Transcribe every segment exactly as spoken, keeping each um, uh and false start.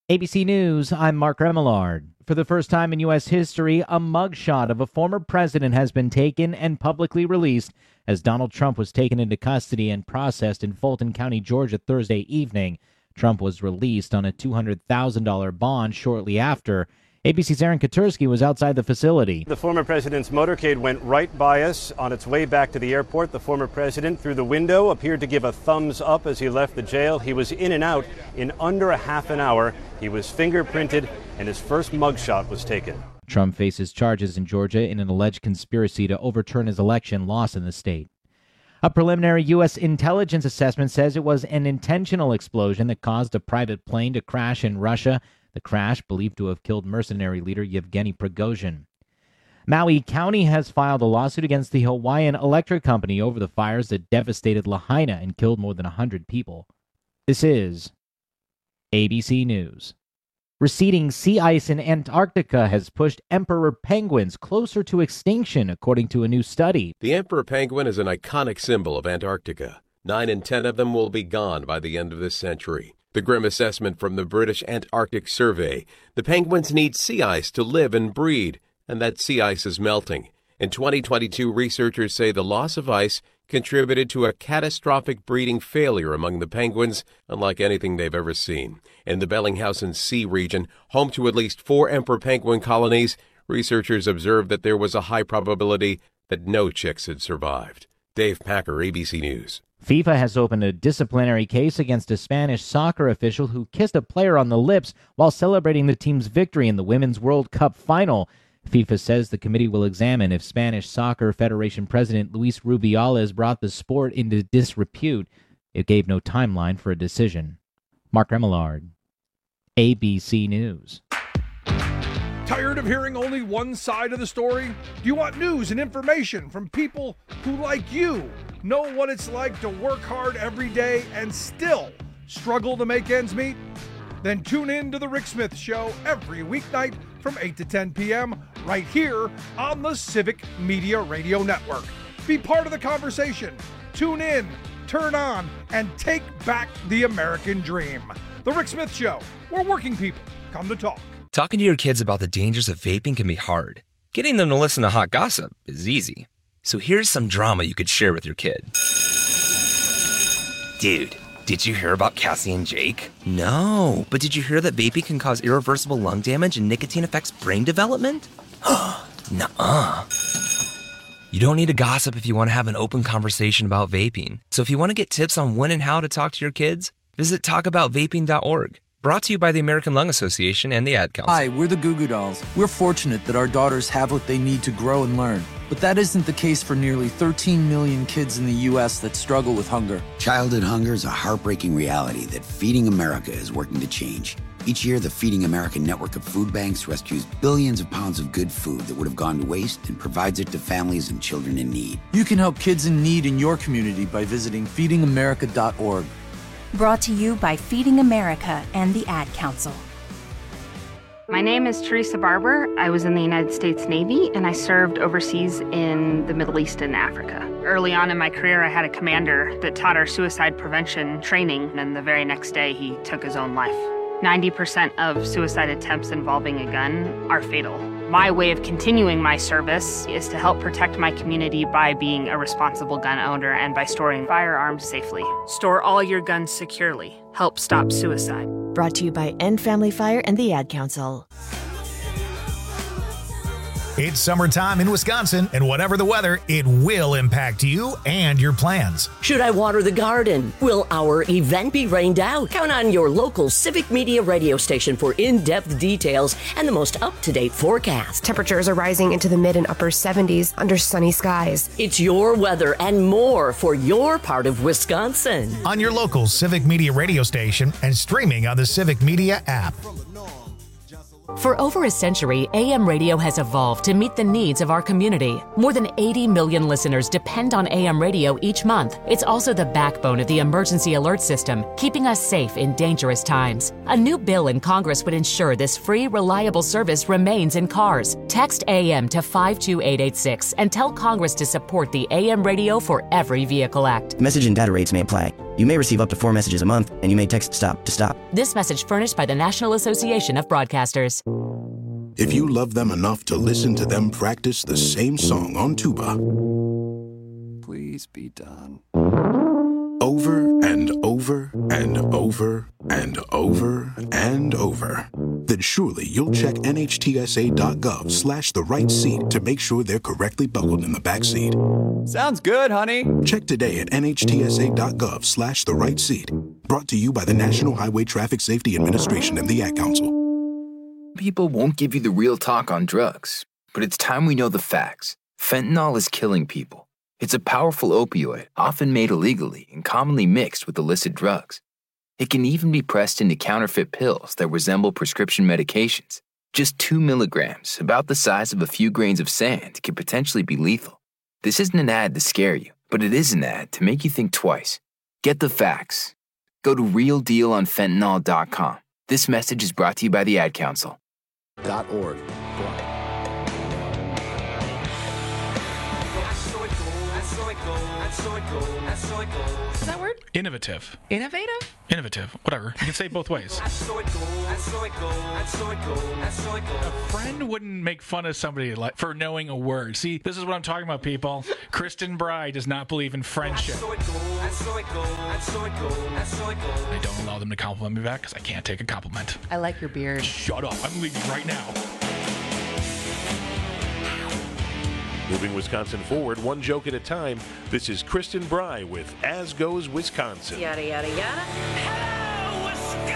A B C News, I'm Mark Remillard. For the first time in U S history, a mugshot of a former president has been taken and publicly released as Donald Trump was taken into custody and processed in Fulton County, Georgia, Thursday evening. Trump was released on a two hundred thousand dollars bond shortly after. A B C's Aaron Katersky was outside the facility. The former president's motorcade went right by us. On its way back to the airport, the former president, through the window, appeared to give a thumbs up as he left the jail. He was in and out in under a half an hour. He was fingerprinted, and his first mugshot was taken. Trump faces charges in Georgia in an alleged conspiracy to overturn his election loss in the state. A preliminary U S intelligence assessment says it was an intentional explosion that caused a private plane to crash in Russia. The crash believed to have killed mercenary leader Yevgeny Prigozhin. Maui County has filed a lawsuit against the Hawaiian Electric Company over the fires that devastated Lahaina and killed more than one hundred people. This is A B C News. Receding sea ice in Antarctica has pushed emperor penguins closer to extinction, according to a new study. The emperor penguin is an iconic symbol of Antarctica. Nine in ten of them will be gone by the end of this century. The grim assessment from the British Antarctic Survey: the penguins need sea ice to live and breed, and that sea ice is melting. In twenty twenty-two, researchers say the loss of ice contributed to a catastrophic breeding failure among the penguins, unlike anything they've ever seen. In the Bellinghausen Sea region, home to at least four emperor penguin colonies, researchers observed that there was a high probability that no chicks had survived. Dave Packer, A B C News. FIFA has opened a disciplinary case against a Spanish soccer official who kissed a player on the lips while celebrating the team's victory in the Women's World Cup final. FIFA says the committee will examine if Spanish Soccer Federation President Luis Rubiales brought the sport into disrepute. It gave no timeline for a decision. Mark Remillard, A B C News. Tired of hearing only one side of the story? Do you want news and information from people who, like you, know what it's like to work hard every day and still struggle to make ends meet? Then tune in to The Rick Smith Show every weeknight from eight to ten p.m. right here on the Civic Media Radio Network. Be part of the conversation. Tune in, turn on, and take back the American dream. The Rick Smith Show, where working people come to talk. Talking to your kids about the dangers of vaping can be hard. Getting them to listen to hot gossip is easy. So here's some drama you could share with your kid. Dude, did you hear about Cassie and Jake? No, but did you hear that vaping can cause irreversible lung damage and nicotine affects brain development? Nuh-uh. You don't need to gossip if you want to have an open conversation about vaping. So if you want to get tips on when and how to talk to your kids, visit talk about vaping dot org. Brought to you by the American Lung Association and the Ad Council. Hi, we're the Goo Goo Dolls. We're fortunate that our daughters have what they need to grow and learn. But that isn't the case for nearly thirteen million kids in the U S that struggle with hunger. Childhood hunger is a heartbreaking reality that Feeding America is working to change. Each year, the Feeding America network of food banks rescues billions of pounds of good food that would have gone to waste and provides it to families and children in need. You can help kids in need in your community by visiting feeding america dot org. Brought to you by Feeding America and the Ad Council. My name is Teresa Barber. I was in the United States Navy, and I served overseas in the Middle East and Africa. Early on in my career, I had a commander that taught our suicide prevention training, and the very next day, he took his own life. ninety percent of suicide attempts involving a gun are fatal. My way of continuing my service is to help protect my community by being a responsible gun owner and by storing firearms safely. Store all your guns securely. Help stop suicide. Brought to you by End Family Fire and the Ad Council. It's summertime in Wisconsin, and whatever the weather, it will impact you and your plans. Should I water the garden? Will our event be rained out? Count on your local Civic Media radio station for in-depth details and the most up-to-date forecast. Temperatures are rising into the mid and upper seventies under sunny skies. It's your weather and more for your part of Wisconsin. On your local Civic Media radio station and streaming on the Civic Media app. For over a century, A M radio has evolved to meet the needs of our community. More than eighty million listeners depend on A M radio each month. It's also the backbone of the emergency alert system, keeping us safe in dangerous times. A new bill in Congress would ensure this free, reliable service remains in cars. Text A M to five two eight eight six and tell Congress to support the A M Radio for Every Vehicle Act. Message and data rates may apply. You may receive up to four messages a month, and you may text STOP to stop. This message furnished by the National Association of Broadcasters. If you love them enough to listen to them practice the same song on tuba, please be done. Over and over and over and over and over, then surely you'll check N H T S A dot gov slash the right seat to make sure they're correctly buckled in the back seat. Sounds good, honey. Check today at N H T S A dot gov slash the right seat. Brought to you by the National Highway Traffic Safety Administration and the Ad Council. People won't give you the real talk on drugs, but it's time we know the facts. Fentanyl is killing people. It's a powerful opioid, often made illegally and commonly mixed with illicit drugs. It can even be pressed into counterfeit pills that resemble prescription medications. Just two milligrams, about the size of a few grains of sand, can potentially be lethal. This isn't an ad to scare you, but it is an ad to make you think twice. Get the facts. Go to real deal on fentanyl dot com. This message is brought to you by the Ad Council. .org. Is that word? Innovative. Innovative? Innovative. Whatever. You can say it both ways. A friend wouldn't make fun of somebody like for knowing a word. See, this is what I'm talking about, people. Kristen Bry does not believe in friendship. I don't allow them to compliment me back because I can't take a compliment. I like your beard. Shut up. I'm leaving right now. Moving Wisconsin forward, one joke at a time. This is Kristen Bry with As Goes Wisconsin. Yada, yada, yada. Hello,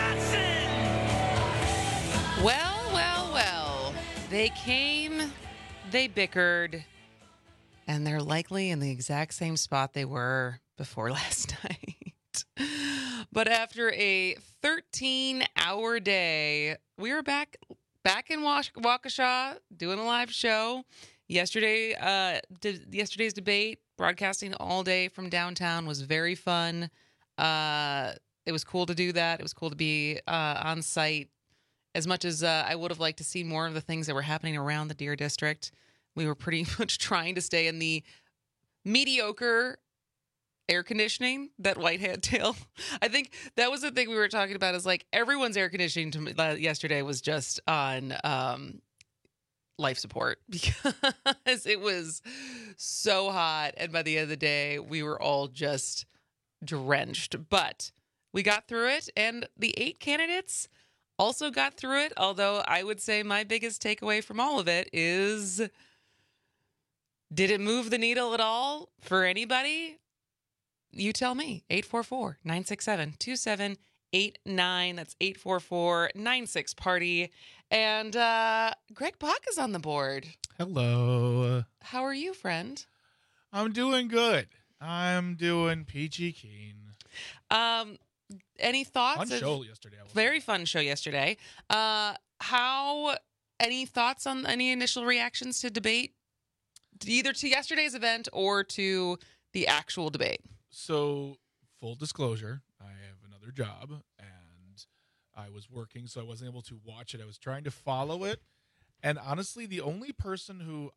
Wisconsin! Well, well, well. They came, they bickered, and they're likely in the exact same spot they were before last night. But after a thirteen-hour day, we were back back in Wash- Waukesha doing a live show. Yesterday, uh, d- yesterday's debate, broadcasting all day from downtown, was very fun. Uh, it was cool to do that. It was cool to be uh, on site. As much as uh, I would have liked to see more of the things that were happening around the Deer District, we were pretty much trying to stay in the mediocre air conditioning that Whitehead Tail. I think that was the thing we were talking about. Is like everyone's air conditioning to, uh, yesterday was just on. Um, life support because it was so hot, and by the end of the day we were all just drenched, but we got through it, and the eight candidates also got through it. Although I would say my biggest takeaway from all of it is, did it move the needle at all for anybody? You tell me. Eight four four, nine six seven, two seven eight nine. That's eight four four, nine six party. And uh, Greg Bach is on the board. Hello. How are you, friend? I'm doing good. I'm doing peachy keen. Um, any thoughts? Fun show yesterday. Very fun show yesterday. Uh, how? Any thoughts on any initial reactions to debate, either to yesterday's event or to the actual debate? So, full disclosure, I have another job, and I was working, so I wasn't able to watch it. I was trying to follow it, and honestly, the only person who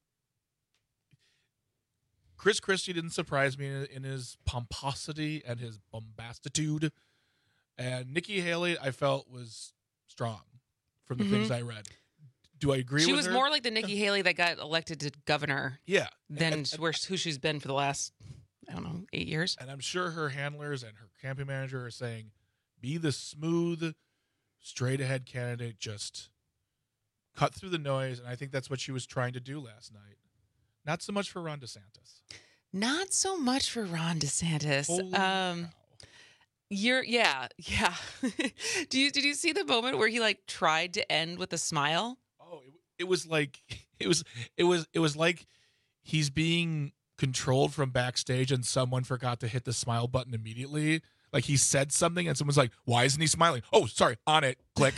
Chris Christie didn't surprise me in, in his pomposity and his bombastitude, and Nikki Haley I felt was strong from the mm-hmm. things I read. Do I agree she with was her? more like the Nikki Haley that got elected to governor. Yeah, than and, and, where who she's been for the last, I don't know, eight years. And I'm sure her handlers and her campaign manager are saying, be the smooth, straight ahead candidate, just cut through the noise. And I think that's what she was trying to do last night. Not so much for Ron DeSantis. Not so much for Ron DeSantis. Holy um, cow. You're yeah, yeah. Do you did you see the moment where he like tried to end with a smile? Oh, it, it was like it was it was it was like he's being controlled from backstage and someone forgot to hit the smile button immediately. Like he said something and someone's like, why isn't he smiling? Oh, sorry, on it. Click.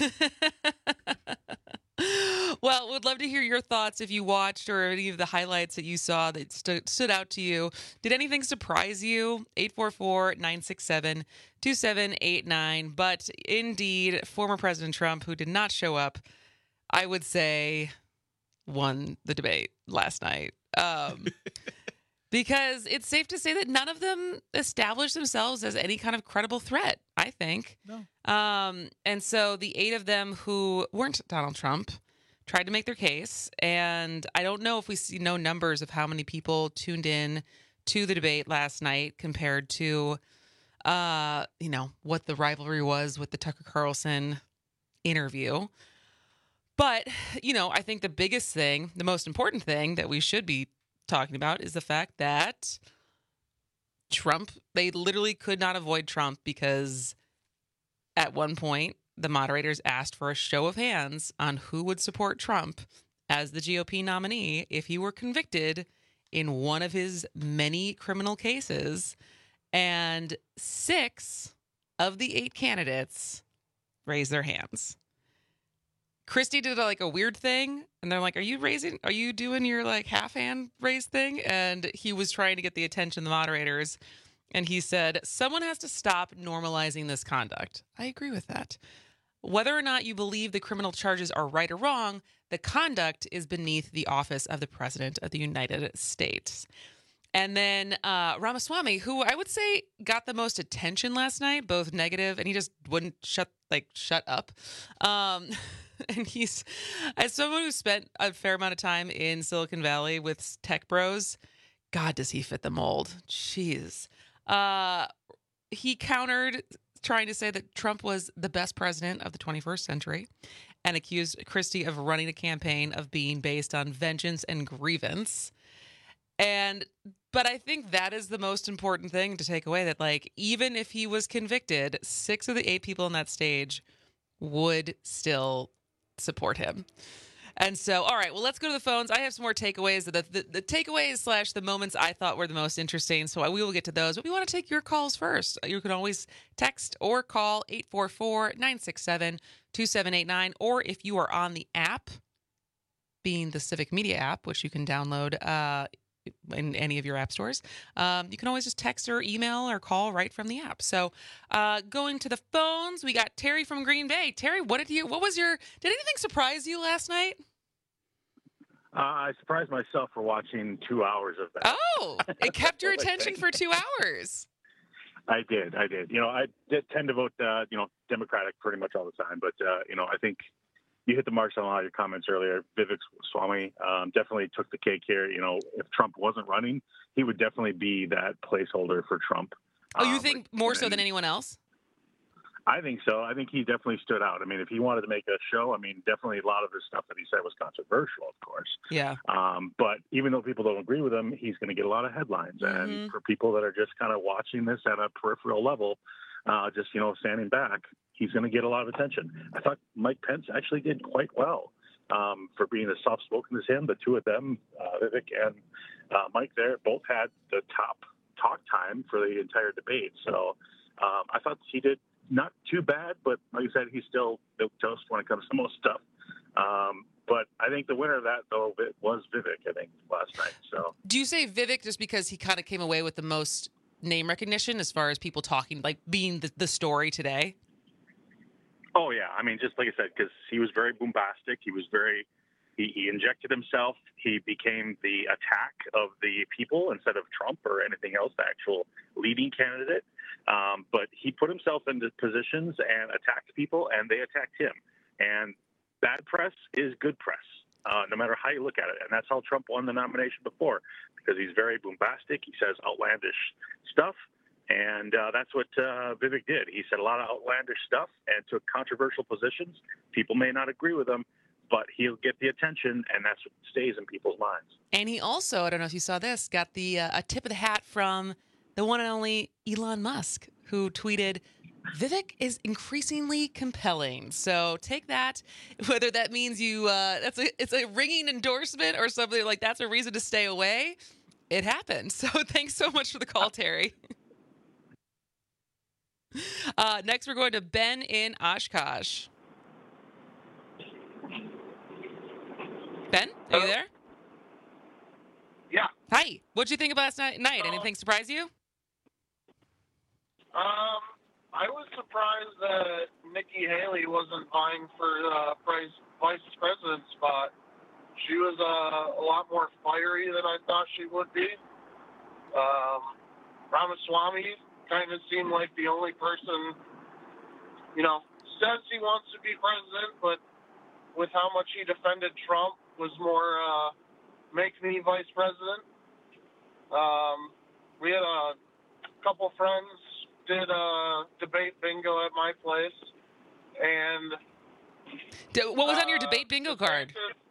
Well, would love to hear your thoughts if you watched or any of the highlights that you saw that st- stood out to you. Did anything surprise you? eight four four, nine six seven, two seven eight nine. But indeed, former President Trump, who did not show up, I would say won the debate last night. Um Because it's safe to say that none of them established themselves as any kind of credible threat, I think. No. Um, and so the eight of them who weren't Donald Trump tried to make their case. And I don't know if we see no numbers of how many people tuned in to the debate last night compared to, uh, you know, what the rivalry was with the Tucker Carlson interview. But, you know, I think the biggest thing, the most important thing that we should be talking about is the fact that Trump, they literally could not avoid Trump because at one point the moderators asked for a show of hands on who would support Trump as the G O P nominee if he were convicted in one of his many criminal cases. And six of the eight candidates raised their hands. Christie did like a weird thing, and they're like, are you raising, are you doing your like half hand raise thing? And he was trying to get the attention of the moderators. And he said, someone has to stop normalizing this conduct. I agree with that. Whether or not you believe the criminal charges are right or wrong, the conduct is beneath the office of the President of the United States. And then uh, Ramaswamy, who I would say got the most attention last night, both negative, and he just wouldn't shut, like, shut up. Um And he's, as someone who spent a fair amount of time in Silicon Valley with tech bros, God, does he fit the mold? Jeez. Uh, he countered trying to say that Trump was the best president of the twenty-first century and accused Christie of running a campaign of being based on vengeance and grievance. And, but I think that is the most important thing to take away, that like, even if he was convicted, six of the eight people on that stage would still support him. And so, all right, well, let's go to the phones. I have some more takeaways. The, the, the takeaways slash the moments I thought were the most interesting, so we will get to those. But we want to take your calls first. You can always text or call eight four four, nine six seven, two seven eight nine, or if you are on the app, being the Civic Media app, which you can download uh, in any of your app stores, um, you can always just text or email or call right from the app. So uh, going to the phones, we got Terry from Green Bay. Terry, what did you, what was your, did anything surprise you last night? Uh, I surprised myself for watching two hours of that. Oh, it kept your attention for two hours. I did. I did. You know, I did tend to vote, uh, you know, Democratic pretty much all the time. But, uh, you know, I think you hit the marks on a lot of your comments earlier. Vivek Swamy um, definitely took the cake here. You know, if Trump wasn't running, he would definitely be that placeholder for Trump. Oh, you um, think more so than anyone else? I think so. I think he definitely stood out. I mean, if he wanted to make a show, I mean, definitely a lot of the stuff that he said was controversial, of course. Yeah. Um, but even though people don't agree with him, he's going to get a lot of headlines. Mm-hmm. And for people that are just kind of watching this at a peripheral level, uh, just, you know, standing back, he's going to get a lot of attention. I thought Mike Pence actually did quite well um, for being as soft-spoken as him. The two of them, uh, Vivek and uh, Mike there, both had the top talk time for the entire debate. So um, I thought he did not too bad, but like I said, he's still milk toast when it comes to most stuff. Um, but I think the winner of that, though, was Vivek, I think, last night. So, do you say Vivek just because he kind of came away with the most name recognition as far as people talking, like being the, the story today? Oh, yeah. I mean, just like I said, because he was very bombastic. He was very, he, he injected himself. He became the attack of the people instead of Trump or anything else, the actual leading candidate. Um, but he put himself into positions and attacked people, and they attacked him. And bad press is good press, uh, no matter how you look at it. And that's how Trump won the nomination before, because he's very bombastic. He says outlandish stuff. And uh, that's what uh, Vivek did. He said a lot of outlandish stuff and took controversial positions. People may not agree with him, but he'll get the attention, and that's what stays in people's minds. And he also, I don't know if you saw this, got the uh, a tip of the hat from the one and only Elon Musk, who tweeted, Vivek is increasingly compelling. So take that, whether that means you, uh, that's a, it's a ringing endorsement or something like that's a reason to stay away. It happened. So thanks so much for the call, Terry. Uh, next, we're going to Ben in Oshkosh. Ben, are you there? Yeah. Hi. What'd you think about last night? night? Anything surprise you? Um, I was surprised that Nikki Haley wasn't vying for the uh, vice president spot. She was uh, a lot more fiery than I thought she would be. Um, Ramaswamy kind of seemed like the only person, you know, says he wants to be president, but with how much he defended Trump was more uh, make me vice president. Um, we had a couple friends did a debate bingo at my place, and what was on your uh, debate bingo card?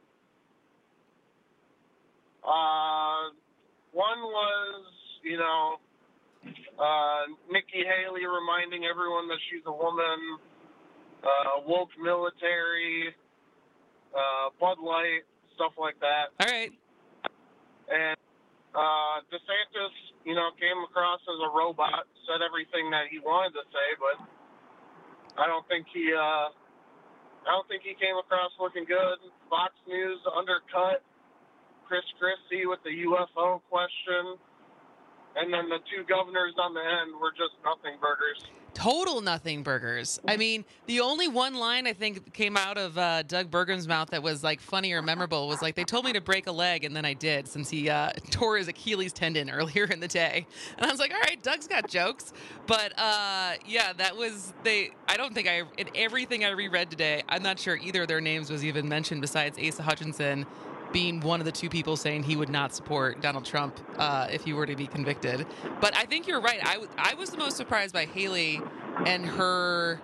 Uh, one was, you know, uh, Nikki Haley reminding everyone that she's a woman, uh, woke military, uh, Bud Light, stuff like that. All right. And uh, DeSantis, you know, came across as a robot, said everything that he wanted to say, but I don't think he, uh, I don't think he came across looking good. Fox News undercut Chris Christie with the U F O question, and then the two governors on the end were just nothing burgers. Total nothing burgers. I mean, the only one line I think came out of uh, Doug Burgum's mouth that was like funny or memorable was like, they told me to break a leg, and then I did, since he uh, tore his Achilles tendon earlier in the day. And I was like, all right, Doug's got jokes. But uh, yeah, that was, they, I don't think I, in everything I reread today, I'm not sure either of their names was even mentioned besides Asa Hutchinson being one of the two people saying he would not support Donald Trump uh, if he were to be convicted. But I think you're right. I, w- I was the most surprised by Haley and her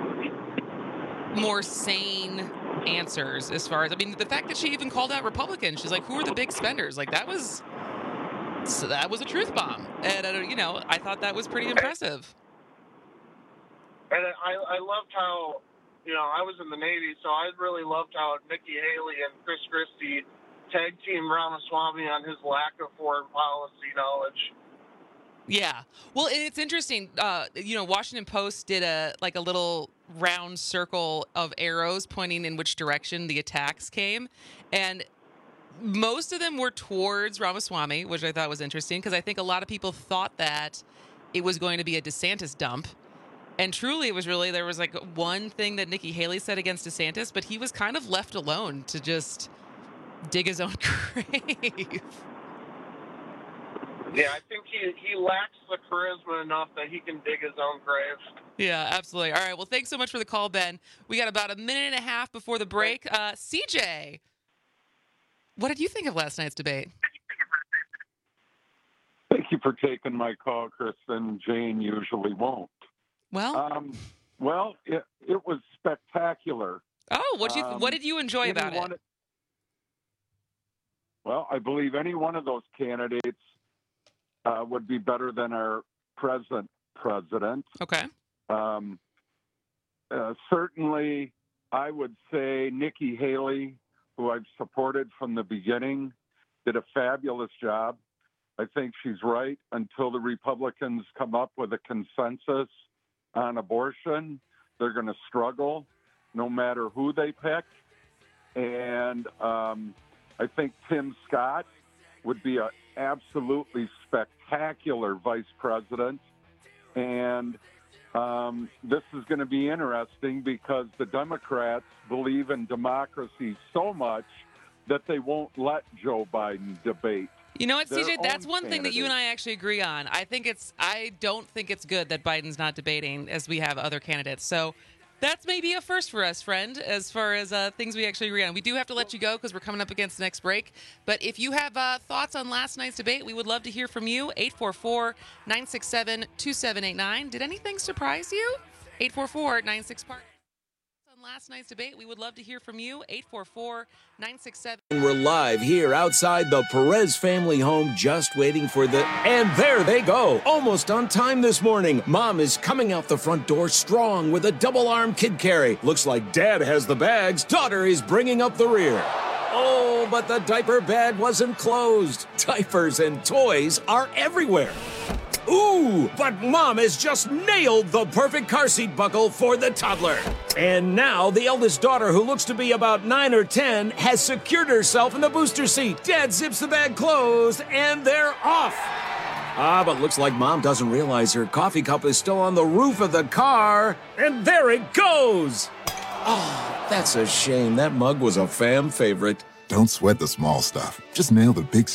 more sane answers as far as, I mean, the fact that she even called out Republicans. She's like, who are the big spenders? Like, that was, so that was a truth bomb. And, uh, you know, I thought that was pretty impressive. And I, I loved how, you know, I was in the Navy, so I really loved how Nikki Haley and Chris Christie tag team Ramaswamy on his lack of foreign policy knowledge. Yeah. Well, it's interesting. Uh, you know, Washington Post did a like a little round circle of arrows pointing in which direction the attacks came. And most of them were towards Ramaswamy, which I thought was interesting because I think a lot of people thought that it was going to be a DeSantis dump. And truly, it was really, there was like one thing that Nikki Haley said against DeSantis, but he was kind of left alone to just dig his own grave. Yeah, I think he, he lacks the charisma enough that he can dig his own grave. Yeah, absolutely. All right, well, thanks so much for the call, Ben. We got about a minute and a half before the break. Uh, C J, what did you think of last night's debate? Thank you for taking my call, Kristen. Jane usually won't. Well, um, well, it, it was spectacular. Oh, what you um, what did you enjoy about it? Well, I believe any one of those candidates uh, would be better than our present president. Okay. Um, uh, certainly, I would say Nikki Haley, who I've supported from the beginning, did a fabulous job. I think she's right. Until the Republicans come up with a consensus on abortion, they're going to struggle no matter who they pick. And um, I think Tim Scott would be an absolutely spectacular vice president. And um, this is going to be interesting because the Democrats believe in democracy so much that they won't let Joe Biden debate. You know what, C J? That's one thing that you and I actually agree on. I think it's, I don't think it's good that Biden's not debating as we have other candidates. So that's maybe a first for us, friend, as far as uh, things we actually agree on. We do have to let you go because we're coming up against the next break. But if you have uh, thoughts on last night's debate, we would love to hear from you. eight four four, nine six seven, two seven eight nine. Did anything surprise you? eight four four, nine six park. Last night's debate, we would love to hear from you. eight four four, nine six seven. And we're live here outside the Perez family home, just waiting for the... And there they go, almost on time this morning. Mom is coming out the front door strong with a double-arm kid carry. Looks like Dad has the bags. Daughter is bringing up the rear. Oh, but the diaper bag wasn't closed. Diapers and toys are everywhere. Ooh, but Mom has just nailed the perfect car seat buckle for the toddler. And now the eldest daughter, who looks to be about nine or ten, has secured herself in the booster seat. Dad zips the bag closed, and they're off. Ah, but looks like Mom doesn't realize her coffee cup is still on the roof of the car. And there it goes. Oh, that's a shame. That mug was a fam favorite. Don't sweat the small stuff. Just nail the big stuff.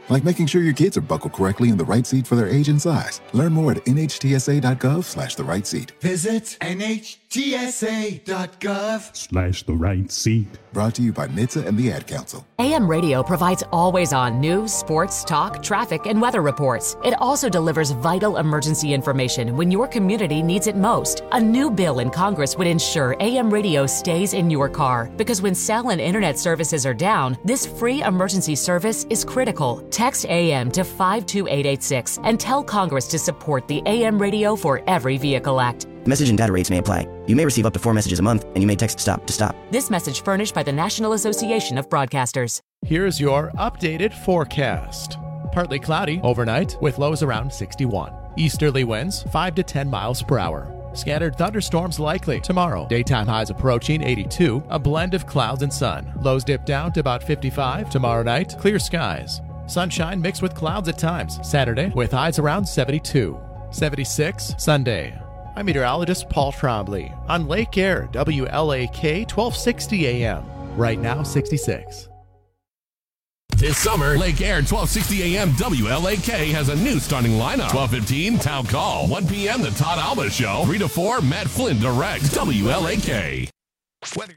like making sure your kids are buckled correctly in the right seat for their age and size. Learn more at nhtsa.gov slash the right seat. Visit nhtsa.gov Slash the right seat. Brought to you by N H T S A and the Ad Council. A M Radio provides always-on news, sports, talk, traffic, and weather reports. It also delivers vital emergency information when your community needs it most. A new bill in Congress would ensure A M Radio stays in your car, because when cell and internet services are down, this free emergency service is critical. Text A M to five two eight eight six and tell Congress to support the A M Radio for Every Vehicle Act. Message and data rates may apply. You may receive up to four messages a month, and you may text STOP to stop. This message furnished by the National Association of Broadcasters. Here's your updated forecast. Partly cloudy overnight with lows around sixty-one. Easterly winds five to ten miles per hour. Scattered thunderstorms likely tomorrow. Daytime highs approaching eighty-two. A blend of clouds and sun. Lows dip down to about fifty-five. Tomorrow night, clear skies. Sunshine mixed with clouds at times. Saturday with highs around seventy-two. seventy-six Sunday. I'm meteorologist Paul Trombley on Lake Air, W L A K twelve sixty A M. Right now, sixty-six. This summer, Lake Air twelve sixty A M W L A K has a new starting lineup. twelve fifteen, Town Call. one p.m., The Todd Alba Show. three to four, Matt Flynn directs. W L A K. Weather.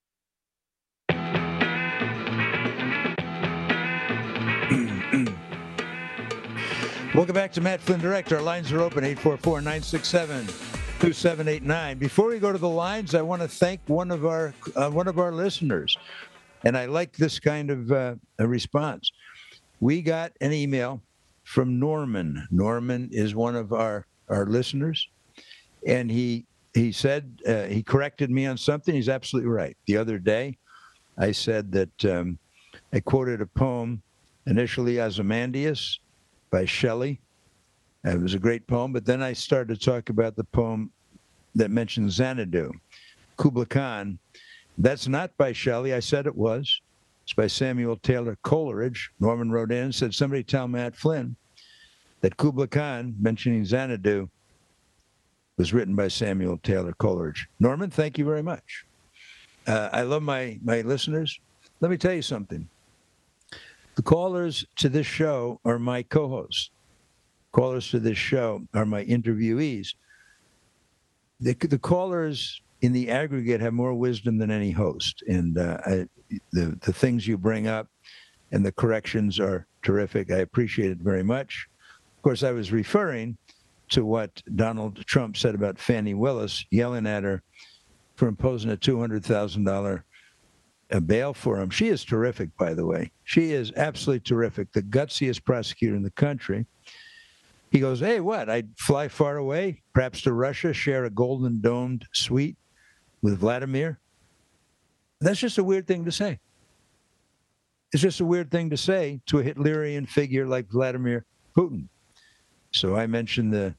Welcome back to Matt Flynn Direct. Our lines are open, eight four four, nine six seven, two seven eight nine. Before we go to the lines, I want to thank one of our uh, one of our listeners. And I like this kind of uh, a response. We got an email from Norman. Norman is one of our, our listeners. And he he said, uh, he corrected me on something. He's absolutely right. The other day, I said that um, I quoted a poem, initially Ozymandias by Shelley. It was a great poem. But then I started to talk about the poem that mentioned Xanadu, Kubla Khan. That's not by Shelley. I said it was. It's by Samuel Taylor Coleridge. Norman wrote in and said, somebody tell Matt Flynn that Kubla Khan, mentioning Xanadu, was written by Samuel Taylor Coleridge. Norman, thank you very much. Uh, I love my, my listeners. Let me tell you something. The callers to this show are my co-hosts. Callers to this show are my interviewees. The, the callers in the aggregate have more wisdom than any host. And uh, I, the, the things you bring up and the corrections are terrific. I appreciate it very much. Of course, I was referring to what Donald Trump said about Fannie Willis, yelling at her for imposing a two hundred thousand dollars a bail for him. She is terrific, by the way. She is absolutely terrific, the gutsiest prosecutor in the country. He goes, hey, what? I'd fly far away, perhaps to Russia, share a golden domed suite with Vladimir. That's just a weird thing to say. It's just a weird thing to say to a Hitlerian figure like Vladimir Putin. So I mentioned the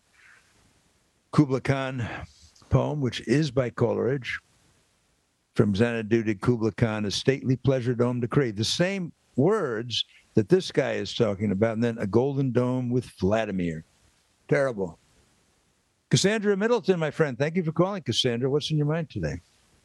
Kubla Khan poem, which is by Coleridge, from Xanadu to Kubla Khan, a stately pleasure dome decree. The same words that this guy is talking about, and then a golden dome with Vladimir. Terrible. Cassandra Middleton, my friend, thank you for calling, Cassandra. What's in your mind today?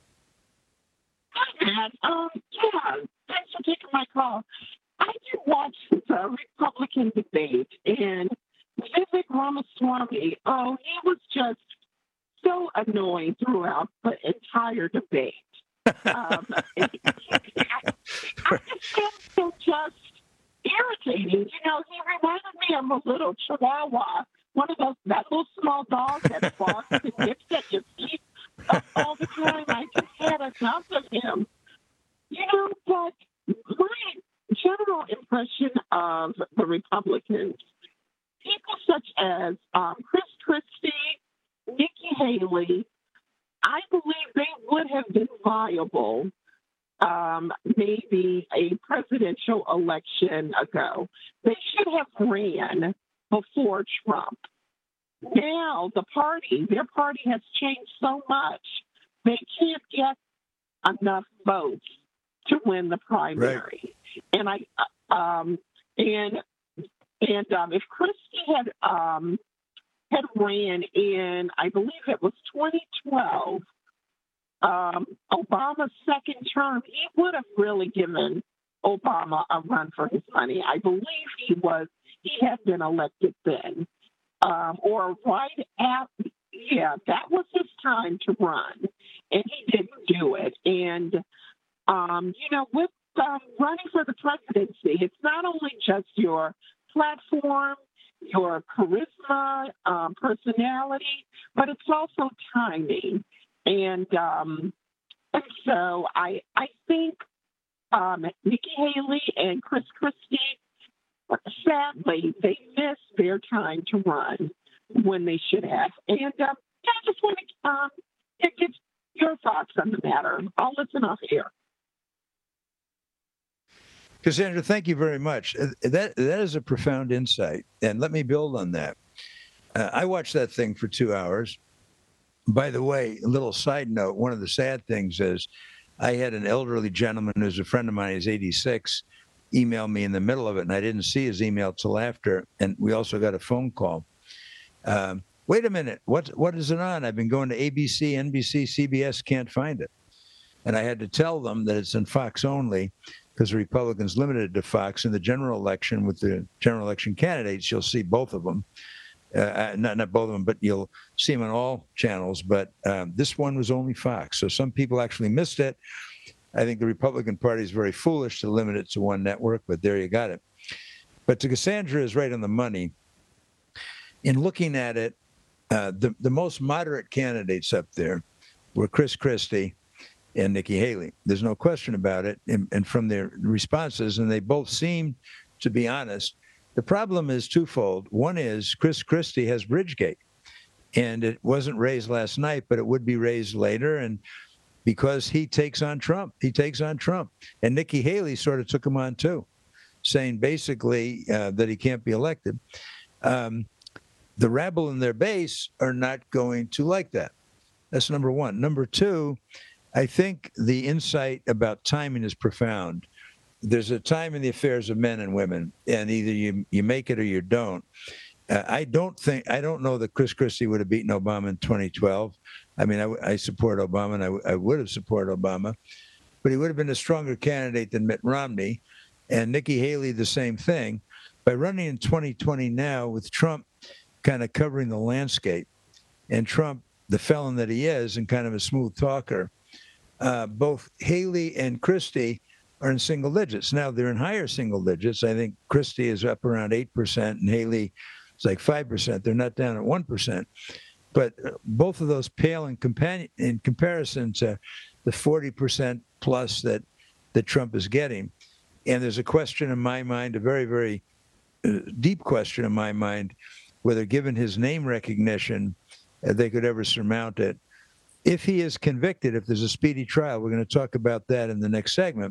Hi, Matt. Um, yeah, thanks for taking my call. I did watch the Republican debate, and Vivek Ramaswamy, oh, he was just so annoying throughout the entire debate. um, I, I just found him just irritating. You know, he reminded me of a little chihuahua, one of those, that little small dog that barks and nips at your feet all the time. I just had enough of him. You know, but my general impression of the Republicans, people such as um, Chris Christie, Nikki Haley, I believe they would have been viable um, maybe a presidential election ago. They should have ran before Trump. Now the party, their party has changed so much, they can't get enough votes to win the primary. Right. And I, um, and and um, if Christie had um, had ran in, I believe it was twenty twelve, um, Obama's second term, he would have really given Obama a run for his money. I believe he was he had been elected then, um, or right at yeah, that was his time to run, and he didn't do it. And um, you know, with um, running for the presidency, it's not only just your platform, your charisma, um, personality, but it's also timing. And um, and so I I think um, Nikki Haley and Chris Christie, sadly, they missed their time to run when they should have. And um, yeah, I just want to um, get your thoughts on the matter. I'll listen off air. Cassandra, thank you very much. That that is a profound insight, and let me build on that. Uh, I watched that thing for two hours. By the way, a little side note, one of the sad things is I had an elderly gentleman who's a friend of mine, he's eighty-six, email me in the middle of it, and I didn't see his email till after, and we also got a phone call. Um, wait a minute, what what is it on? I've been going to A B C, N B C, C B S, can't find it. And I had to tell them that it's in Fox only, because the Republicans limited it to Fox. In the general election, with the general election candidates, you'll see both of them. Uh, not not both of them, but you'll see them on all channels. But um, this one was only Fox. So some people actually missed it. I think the Republican Party is very foolish to limit it to one network, but there you got it. But to Cassandra is right on the money. In looking at it, uh, the, the most moderate candidates up there were Chris Christie and Nikki Haley. There's no question about it. And, and from their responses, and they both seem to be honest. The problem is twofold. One is Chris Christie has Bridgegate, and it wasn't raised last night, but it would be raised later. And because he takes on Trump, he takes on Trump. And Nikki Haley sort of took him on too, saying basically uh, that he can't be elected. Um, the rabble in their base are not going to like that. That's number one. Number two, I think the insight about timing is profound. There's a time in the affairs of men and women, and either you you make it or you don't. Uh, I don't think I don't know that Chris Christie would have beaten Obama in twenty twelve. I mean, I, I support Obama, and I, I would have supported Obama, but he would have been a stronger candidate than Mitt Romney, and Nikki Haley the same thing. By running in twenty twenty now with Trump kind of covering the landscape, and Trump, the felon that he is, and kind of a smooth talker, uh, both Haley and Christie are in single digits. Now, they're in higher single digits. I think Christie is up around eight percent, and Haley is like five percent. They're not down at one percent. But both of those pale in, companion, in comparison to the forty percent plus that, that Trump is getting. And there's a question in my mind, a very, very uh, deep question in my mind, whether given his name recognition, uh, they could ever surmount it. If he is convicted, if there's a speedy trial, we're going to talk about that in the next segment,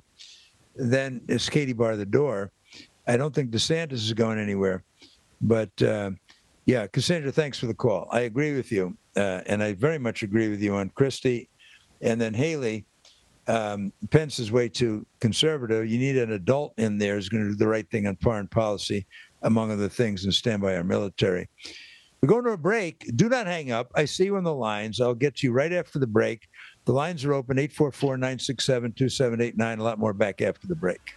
then it's Katie bar the door. I don't think DeSantis is going anywhere. But, uh, yeah, Cassandra, thanks for the call. I agree with you, uh, and I very much agree with you on Christie. And then Haley, um, Pence is way too conservative. You need an adult in there who's going to do the right thing on foreign policy, among other things, and stand by our military. We're going to a break. Do not hang up. I see you on the lines. I'll get to you right after the break. The lines are open, eight four four, nine six seven, two seven eight nine. A lot more back after the break.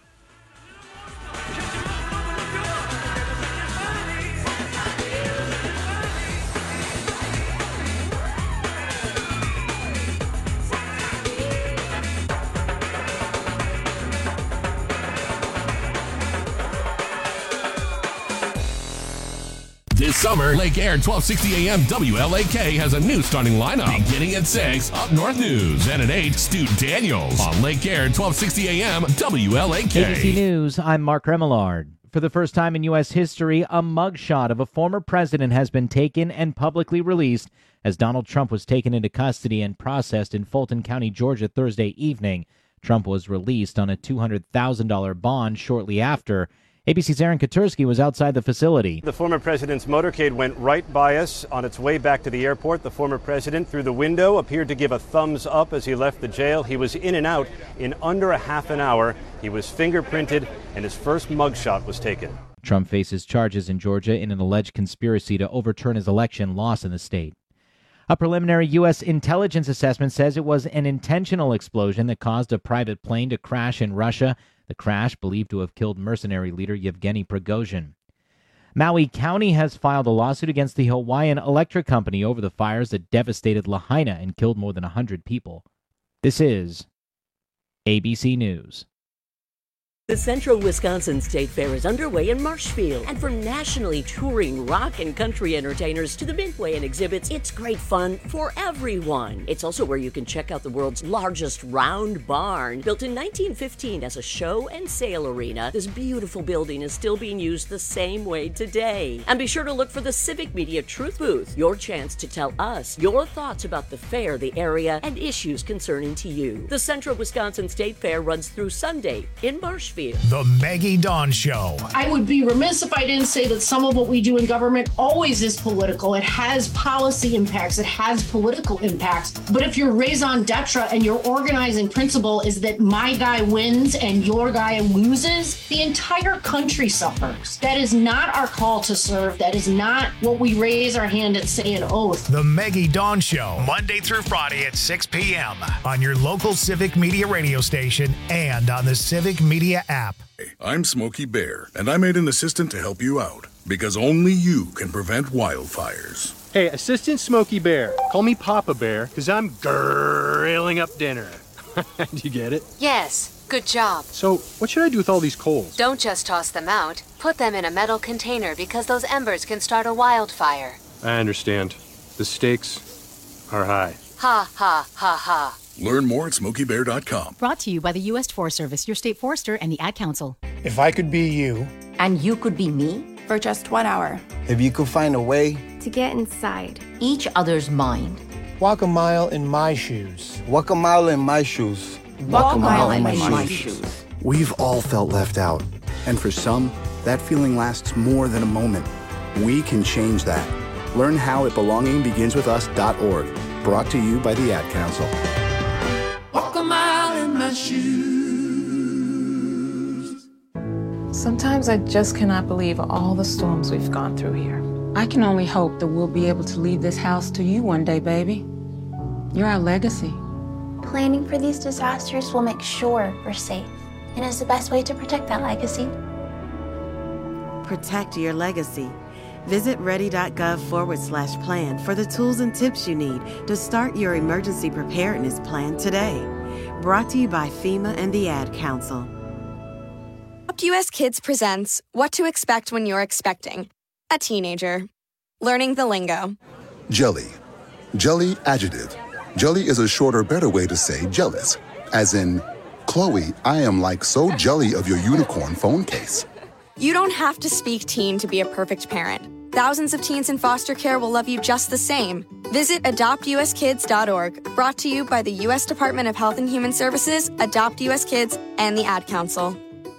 This summer, Lake Air twelve sixty A M W L A K has a new starting lineup. Beginning at six, Up North News. And at eight, Stu Daniels on Lake Air twelve sixty A M W L A K. A B C News, I'm Mark Remillard. For the first time in U S history, a mugshot of a former president has been taken and publicly released as Donald Trump was taken into custody and processed in Fulton County, Georgia, Thursday evening. Trump was released on a two hundred thousand dollars bond shortly after. A B C's Aaron Katursky was outside the facility. The former president's motorcade went right by us on its way back to the airport. The former president, through the window, appeared to give a thumbs up as he left the jail. He was in and out in under a half an hour. He was fingerprinted, and his first mugshot was taken. Trump faces charges in Georgia in an alleged conspiracy to overturn his election loss in the state. A preliminary U S intelligence assessment says it was an intentional explosion that caused a private plane to crash in Russia. The crash believed to have killed mercenary leader Yevgeny Prigozhin. Maui County has filed a lawsuit against the Hawaiian Electric Company over the fires that devastated Lahaina and killed more than one hundred people. This is A B C News. The Central Wisconsin State Fair is underway in Marshfield. And from nationally touring rock and country entertainers to the Midway and exhibits, it's great fun for everyone. It's also where you can check out the world's largest round barn. Built in nineteen fifteen as a show and sale arena, this beautiful building is still being used the same way today. And be sure to look for the Civic Media Truth Booth, your chance to tell us your thoughts about the fair, the area, and issues concerning to you. The Central Wisconsin State Fair runs through Sunday in Marshfield. The Maggie Dawn Show. I would be remiss if I didn't say that some of what we do in government always is political. It has policy impacts. It has political impacts. But if your raison d'etre and your organizing principle is that my guy wins and your guy loses, the entire country suffers. That is not our call to serve. That is not what we raise our hand and say an oath. The Maggie Dawn Show, Monday through Friday at six p.m. on your local Civic Media radio station and on the Civic Media app. I'm Smokey Bear, and I made an assistant to help you out, because only you can prevent wildfires. Hey, Assistant Smokey Bear, call me Papa Bear, because I'm grilling up dinner. Do you get it? Yes, good job. So, what should I do with all these coals? Don't just toss them out. Put them in a metal container because those embers can start a wildfire. I understand. The stakes are high. Ha, ha, ha, ha. Learn more at smokey bear dot com. Brought to you by the U S Forest Service, your state forester, and the Ad Council. If I could be you. And you could be me? For just one hour. If you could find a way to get inside each other's mind. Walk a mile in my shoes. Walk a mile in my shoes. Walk, Walk a mile, mile in, my, in my shoes. shoes. We've all felt left out. And for some, that feeling lasts more than a moment. We can change that. Learn how at belonging begins with us dot org. Brought to you by the Ad Council. Walk a mile in my shoes. Sometimes I just cannot believe all the storms we've gone through here. I can only hope that we'll be able to leave this house to you one day, baby. You're our legacy. Planning for these disasters will make sure we're safe, and is the best way to protect that legacy. Protect your legacy. Visit ready.gov forward slash plan for the tools and tips you need to start your emergency preparedness plan today. Brought to you by FEMA and the Ad Council. U S Kids presents What to Expect When You're Expecting a Teenager. Learning the lingo. Jelly. Jelly adjective. Jelly is a shorter, better way to say jealous. As in, Chloe, I am like so jelly of your unicorn phone case. You don't have to speak teen to be a perfect parent. Thousands of teens in foster care will love you just the same. Visit adopt u s kids dot org. Brought to you by the U S Department of Health and Human Services, Adopt U S Kids, and the Ad Council.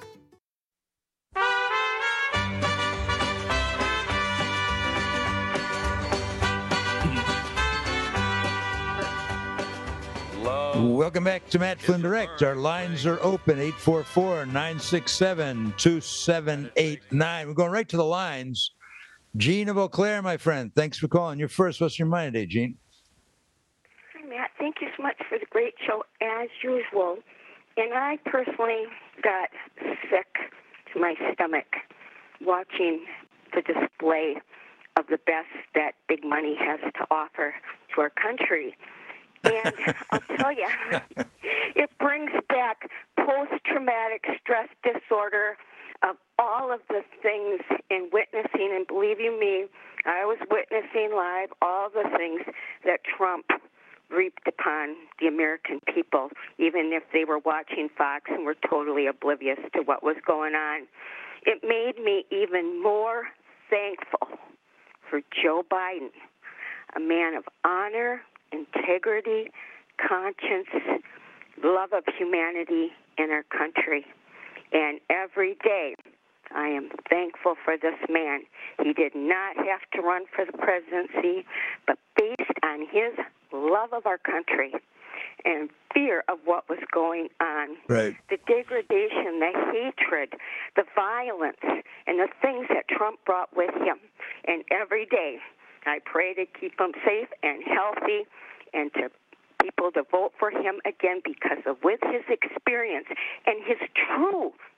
Welcome back to Matt Flynn Direct. Our lines are open, eight four four, nine six seven, two seven eight nine. We're going right to the lines. Gene of Eau Claire, my friend, thanks for calling. You're first. What's your mind today, Gene? Hi, Matt. Thank you so much for the great show, as usual. And I personally got sick to my stomach watching the display of the best that big money has to offer to our country. And I'll tell you, it brings back post-traumatic stress disorder of all of the things in witnessing. And believe you me, I was witnessing live all the things that Trump reaped upon the American people, even if they were watching Fox and were totally oblivious to what was going on. It made me even more thankful for Joe Biden, a man of honor, integrity, conscience, love of humanity in our country. And every day I am thankful for this man. He did not have to run for the presidency, but based on his love of our country and fear of what was going on, right. the degradation, the hatred, the violence, and the things that Trump brought with him. And every day I pray to keep him safe and healthy and to people to vote for him again because of with his experience and his true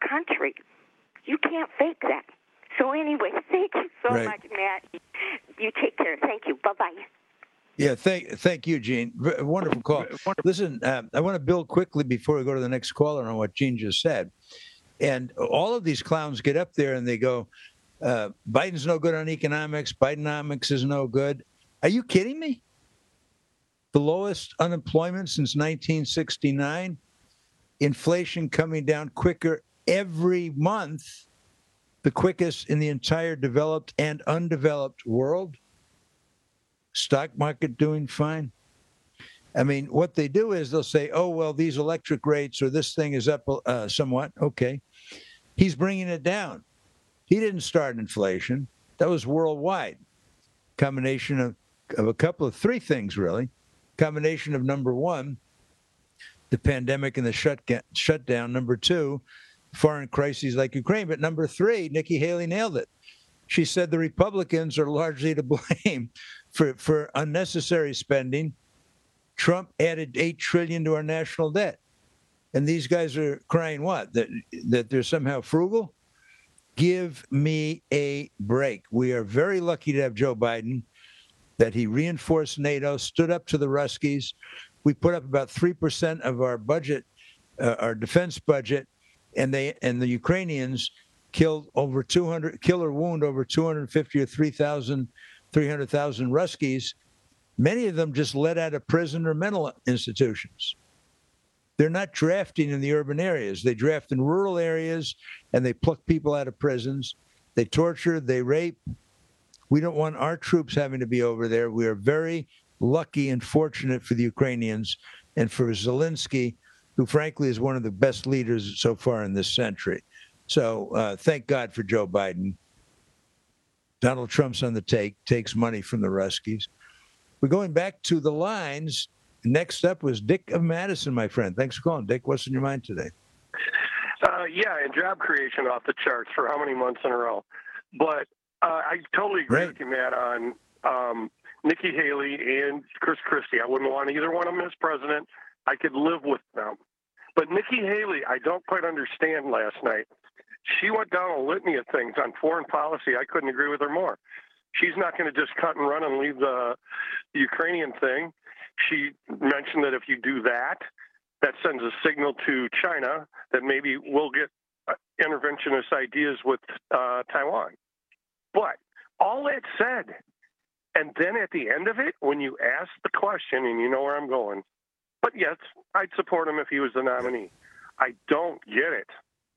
country. You can't fake that. So anyway, thank you so Right. much, Matt. You take care. Thank you. Bye-bye. Yeah, thank thank you, Gene. V- Wonderful call. Listen, uh, I want to build quickly before we go to the next caller on what Gene just said. And all of these clowns get up there and they go, uh, Biden's no good on economics. Bidenomics is no good. Are you kidding me? The lowest unemployment since nineteen sixty-nine. Inflation coming down quicker every month, the quickest in the entire developed and undeveloped world. Stock market doing fine. I mean, what they do is they'll say, oh, well, these electric rates or this thing is up uh, somewhat. Okay. He's bringing it down. He didn't start inflation. That was worldwide. Combination of, of a couple of three things, really. Combination of, number one, the pandemic and the shut, shutdown. Number two, foreign crises like Ukraine. But number three, Nikki Haley nailed it. She said the Republicans are largely to blame for, for unnecessary spending. Trump added eight trillion dollars to our national debt. And these guys are crying what? That, that they're somehow frugal? Give me a break. We are very lucky to have Joe Biden, that he reinforced NATO, stood up to the Ruskies. We put up about three percent of our budget, uh, our defense budget, and they and the Ukrainians killed over two hundred, kill or wound over two hundred fifty or three thousand, three hundred thousand Ruskies. Many of them just let out of prison or mental institutions. They're not drafting in the urban areas. They draft in rural areas, and they pluck people out of prisons. They torture, they rape. We don't want our troops having to be over there. We are very lucky and fortunate for the Ukrainians and for Zelensky, who frankly is one of the best leaders so far in this century. So uh, thank God for Joe Biden. Donald Trump's on the take, takes money from the Ruskies. We're going back to the lines. Next up was Dick of Madison, my friend. Thanks for calling, Dick. What's in your mind today? Uh, yeah, and job creation off the charts for how many months in a row. But uh, I totally agree Great. with you, Matt, on um, Nikki Haley and Chris Christie. I wouldn't want either one of them as president. I could live with them. But Nikki Haley, I don't quite understand last night. She went down a litany of things on foreign policy. I couldn't agree with her more. She's not going to just cut and run and leave the, the Ukrainian thing. She mentioned that if you do that, that sends a signal to China that maybe we'll get interventionist ideas with uh, Taiwan. But all that said, and then at the end of it, when you ask the question, and you know where I'm going, but yes, I'd support him if he was the nominee. I don't get it.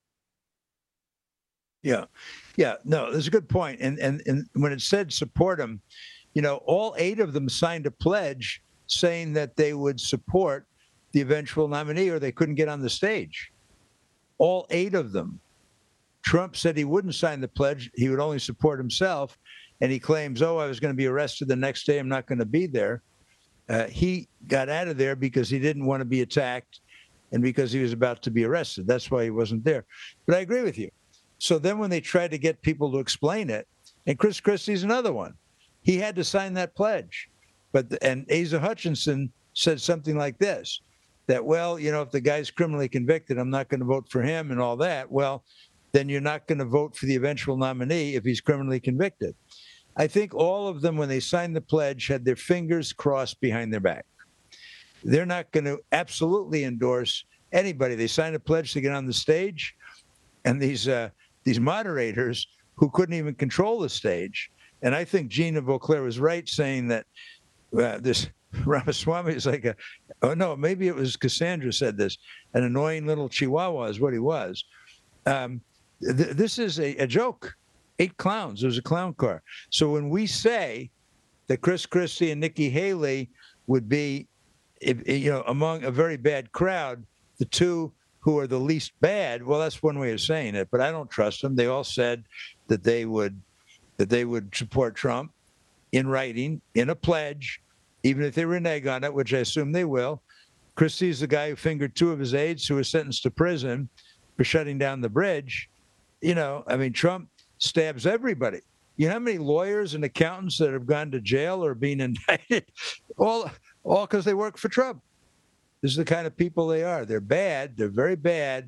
Yeah, yeah, no, that's a good point. And and and when it said support him, you know, all eight of them signed a pledge saying that they would support the eventual nominee, or they couldn't get on the stage. All eight of them. Trump said he wouldn't sign the pledge; he would only support himself. And he claims, "Oh, I was going to be arrested the next day. I'm not going to be there." Uh, he got out of there because he didn't want to be attacked, and because he was about to be arrested. That's why he wasn't there. But I agree with you. So then when they tried to get people to explain it, and Chris Christie's another one, he had to sign that pledge. But the, and Asa Hutchinson said something like this, that, well, you know, if the guy's criminally convicted, I'm not going to vote for him and all that. Well, then you're not going to vote for the eventual nominee if he's criminally convicted. I think all of them, when they signed the pledge, had their fingers crossed behind their back. They're not going to absolutely endorse anybody. They signed a pledge to get on the stage, and these uh, these moderators who couldn't even control the stage. And I think Gina Vauclair was right saying that uh, this Ramaswamy is like a, oh no, maybe it was Cassandra said this, an annoying little chihuahua is what he was. Um, th- this is a, a joke. Eight clowns. It was a clown car. So when we say that Chris Christie and Nikki Haley would be, if, you know, among a very bad crowd, the two who are the least bad, well, that's one way of saying it, but I don't trust them. They all said that they would that they would support Trump in writing, in a pledge, even if they renege on it, which I assume they will. Christie's the guy who fingered two of his aides who was sentenced to prison for shutting down the bridge. You know, I mean, Trump stabs everybody. You know how many lawyers and accountants that have gone to jail or been indicted? all all because they work for Trump. This is the kind of people they are. They're bad. They're very bad.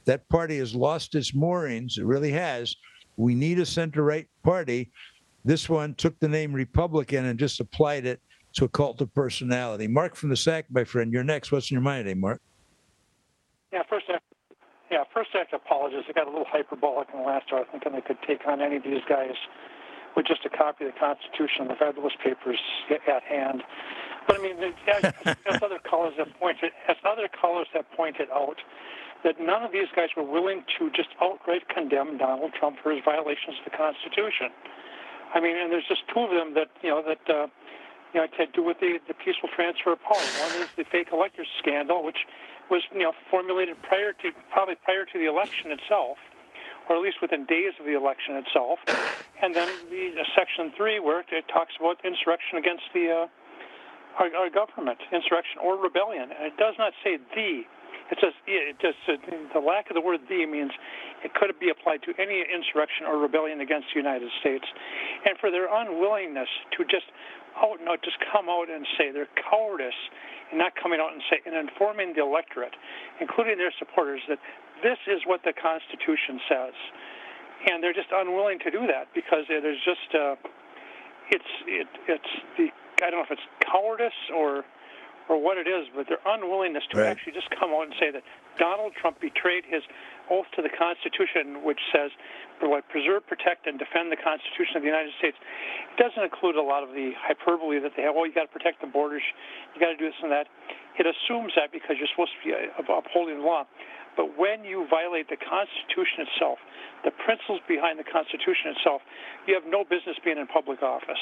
That party has lost its moorings. It really has. We need a center-right party. This one took the name Republican and just applied it to a cult of personality. Mark from the Sac, my friend, you're next. What's in your mind today, Mark? Yeah, first, I, yeah, first I have to apologize. I got a little hyperbolic in the last hour, thinking they could take on any of these guys with just a copy of the Constitution and the Federalist Papers at hand. But I mean, as, as other callers have pointed, as other callers have pointed out, that none of these guys were willing to just outright condemn Donald Trump for his violations of the Constitution. I mean, and there's just two of them that you know that uh, you know to do with the, the peaceful transfer of power. One is the fake electors scandal, which was you know formulated prior to probably prior to the election itself, or at least within days of the election itself. And then the uh, Section three, where it, it talks about insurrection against the uh, our, our government, insurrection or rebellion, and it does not say the. It says it just uh, the lack of the word "the" means it could be applied to any insurrection or rebellion against the United States, and for their unwillingness to just out no just come out and say their cowardice and not coming out and say and informing the electorate, including their supporters, that this is what the Constitution says, and they're just unwilling to do that because it is just uh, it's it it's the I don't know if it's cowardice or. or what it is, but their unwillingness to right. actually just come out and say that Donald Trump betrayed his oath to the Constitution, which says, what, preserve, protect, and defend the Constitution of the United States. It doesn't include a lot of the hyperbole that they have. Oh, you got to protect the borders. You got to do this and that. It assumes that because you're supposed to be upholding the law. But when you violate the Constitution itself, the principles behind the Constitution itself, you have no business being in public office.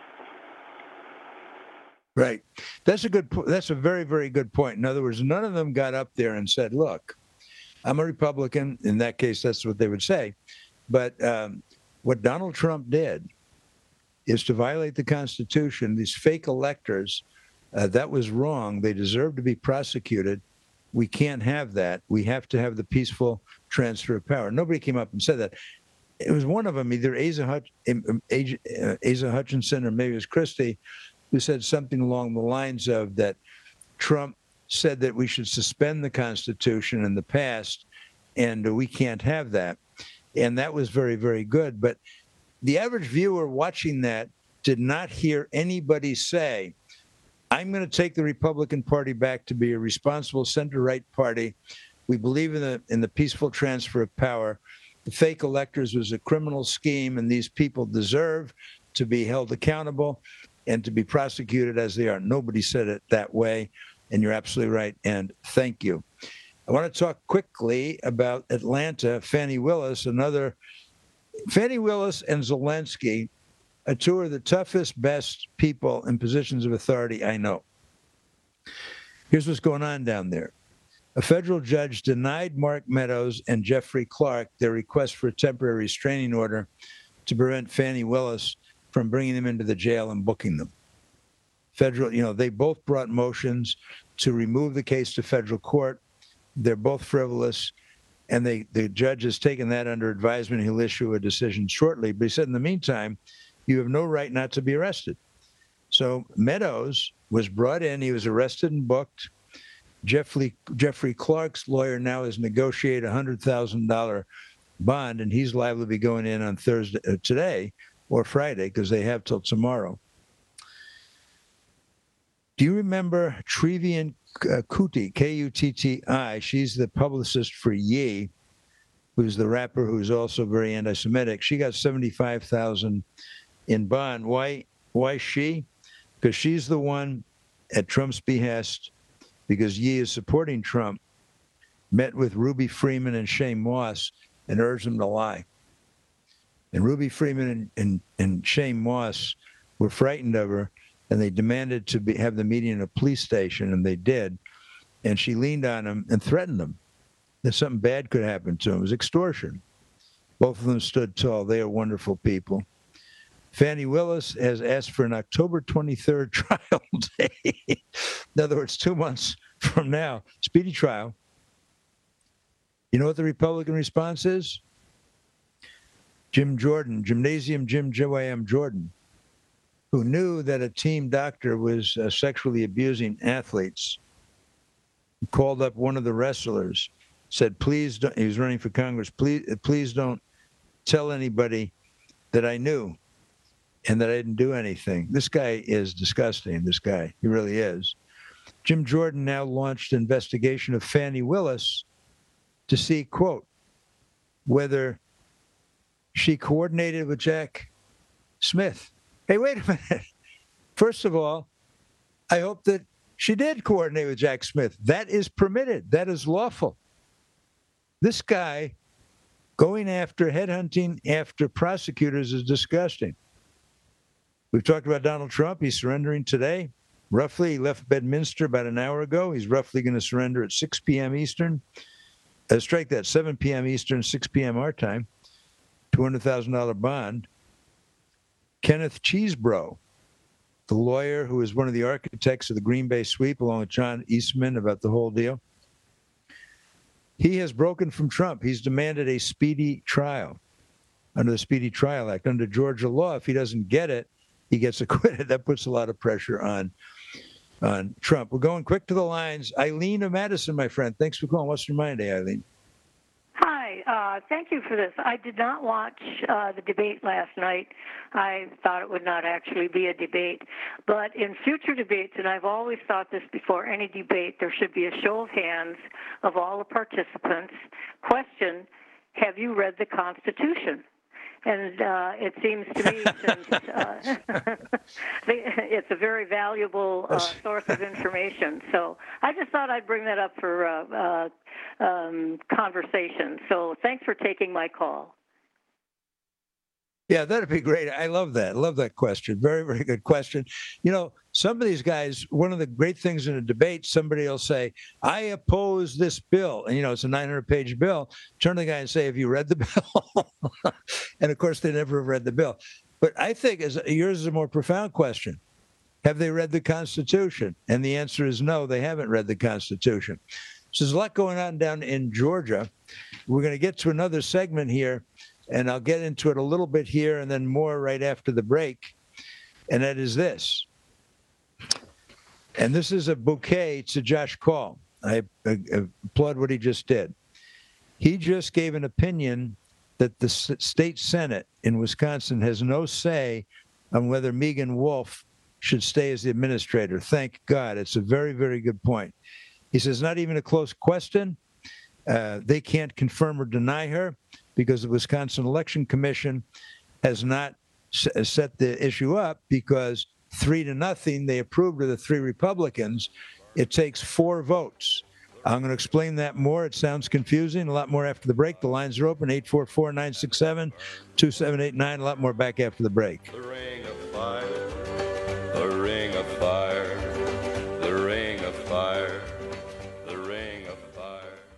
Right. That's a good. That's a very, very good point. In other words, none of them got up there and said, "Look, I'm a Republican." In that case, that's what they would say. But um, what Donald Trump did is to violate the Constitution. These fake electors, uh, that was wrong. They deserve to be prosecuted. We can't have that. We have to have the peaceful transfer of power. Nobody came up and said that. It was one of them, either Asa, Hutch, Asa Hutchinson or maybe it was Christie, who said something along the lines of that Trump said that we should suspend the Constitution in the past, and we can't have that. And that was very, very good. But the average viewer watching that did not hear anybody say, I'm going to take the Republican Party back to be a responsible center-right party. We believe in the in the peaceful transfer of power. The fake electors was a criminal scheme, and these people deserve to be held accountable and to be prosecuted as they are. Nobody said it that way, and you're absolutely right, and thank you. I want to talk quickly about Atlanta. Fani Willis, another, Fani Willis and Zelensky are two of the toughest, best people in positions of authority I know. Here's what's going on down there. A federal judge denied Mark Meadows and Jeffrey Clark their request for a temporary restraining order to prevent Fani Willis from bringing them into the jail and booking them. Federal, you know, they both brought motions to remove the case to federal court. They're both frivolous, and they, the judge has taken that under advisement. He'll issue a decision shortly. But he said, in the meantime, you have no right not to be arrested. So Meadows was brought in. He was arrested and booked. Jeffrey, Jeffrey Clark's lawyer now has negotiated a one hundred thousand dollars bond, and he's liable to be going in on Thursday, uh, today, or Friday, because they have till tomorrow. Do you remember Trevian Kutti, K U T T I? She's the publicist for Ye, who's the rapper who's also very anti-Semitic. She got seventy-five thousand dollars in bond. Why, why she? Because she's the one at Trump's behest, because Ye is supporting Trump, met with Ruby Freeman and Shane Moss and urged them to lie. And Ruby Freeman and, and, and Shane Moss were frightened of her, and they demanded to be, have the meeting in a police station, and they did. And she leaned on them and threatened them that something bad could happen to them. It was extortion. Both of them stood tall. They are wonderful people. Fani Willis has asked for an October twenty-third trial date. In other words, two months from now, speedy trial. You know what the Republican response is? Jim Jordan, Gymnasium Jim J M Jordan, who knew that a team doctor was uh, sexually abusing athletes, called up one of the wrestlers, said, please don't, he was running for Congress, please, please don't tell anybody that I knew and that I didn't do anything. This guy is disgusting, this guy. He really is. Jim Jordan now launched an investigation of Fannie Willis to see, quote, whether she coordinated with Jack Smith. Hey, wait a minute. First of all, I hope that she did coordinate with Jack Smith. That is permitted. That is lawful. This guy going after, headhunting after prosecutors is disgusting. We've talked about Donald Trump. He's surrendering today. Roughly, he left Bedminster about an hour ago. He's roughly going to surrender at six p.m. Eastern. Uh, strike that, seven p.m. Eastern, six p.m. our time. two hundred thousand dollars bond. Kenneth Chesebro, the lawyer who is one of the architects of the Green Bay sweep, along with John Eastman about the whole deal, he has broken from Trump. He's demanded a speedy trial under the Speedy Trial Act. Under Georgia law, if he doesn't get it, he gets acquitted. That puts a lot of pressure on, on Trump. We're going quick to the lines. Eileen of Madison, my friend. Thanks for calling. What's your mind today, Eileen? Hi. Uh, thank you for this. I did not watch uh, the debate last night. I thought it would not actually be a debate. But in future debates, and I've always thought this before any debate, there should be a show of hands of all the participants. Question, have you read the Constitution? And uh, it seems to me, since uh, it's a very valuable uh, source of information. So I just thought I'd bring that up for uh, uh, um, conversation. So thanks for taking my call. Yeah, that'd be great. I love that. I love that question. Very, very good question. You know, some of these guys, one of the great things in a debate, somebody will say, I oppose this bill. And, you know, it's a nine hundred page bill. Turn to the guy and say, have you read the bill? And, of course, they never have read the bill. But I think as, yours is a more profound question. Have they read the Constitution? And the answer is no, they haven't read the Constitution. So there's a lot going on down in Georgia. We're going to get to another segment here, and I'll get into it a little bit here and then more right after the break. And that is this. And this is a bouquet to Josh Kaul. I, I, I applaud what he just did. He just gave an opinion that the S- state Senate in Wisconsin has no say on whether Megan Wolf should stay as the administrator. Thank God. It's a very, very good point. He says, not even a close question. Uh, they can't confirm or deny her because the Wisconsin Election Commission has not s- set the issue up because three to nothing, they approved of the three Republicans. It takes four votes. I'm going to explain that more. It sounds confusing. A lot more after the break. The lines are open, eight four four, nine six seven, two seven eight nine. A lot more back after the break. The ring of fire, the ring of fire, the ring of fire, the ring of fire.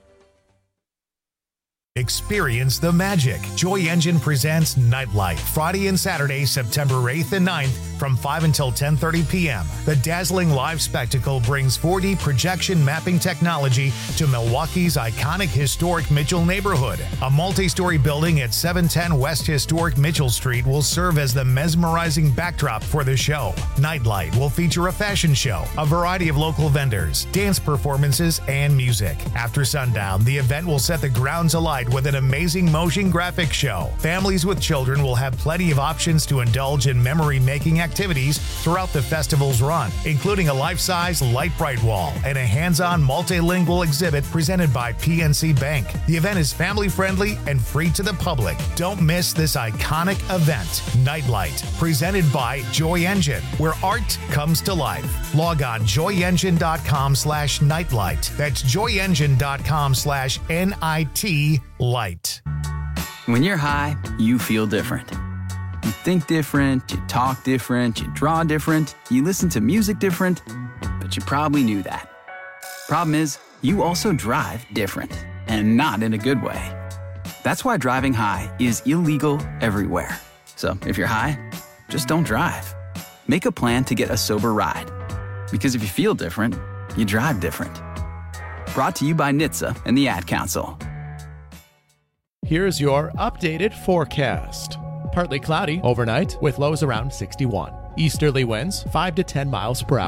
Experience the magic. Joy Engine presents Nightlight, Friday and Saturday, September eighth and ninth from five until ten thirty p.m. The dazzling live spectacle brings four D projection mapping technology to Milwaukee's iconic historic Mitchell neighborhood. A multi-story building at seven ten West Historic Mitchell Street will serve as the mesmerizing backdrop for the show. Nightlight will feature a fashion show, a variety of local vendors, dance performances, and music. After sundown, the event will set the grounds alight with an amazing motion graphic show. Families with children will have plenty of options to indulge in memory-making activities throughout the festival's run, including a life-size light bright wall and a hands-on multilingual exhibit presented by P N C Bank. The event is family-friendly and free to the public. Don't miss this iconic event, Nightlight, presented by Joy Engine, where art comes to life. Log on joy engine dot com slash nightlight. That's joy engine dot com slash N I T light. When you're high, you feel different. You think different, you talk different, you draw different, you listen to music different, but you probably knew that. Problem is, you also drive different, and not in a good way. That's why driving high is illegal everywhere. So if you're high, just don't drive. Make a plan to get a sober ride. Because if you feel different, you drive different. Brought to you by N H T S A and the Ad Council. Here's your updated forecast. Partly cloudy overnight with lows around sixty-one. Easterly winds five to ten miles per hour.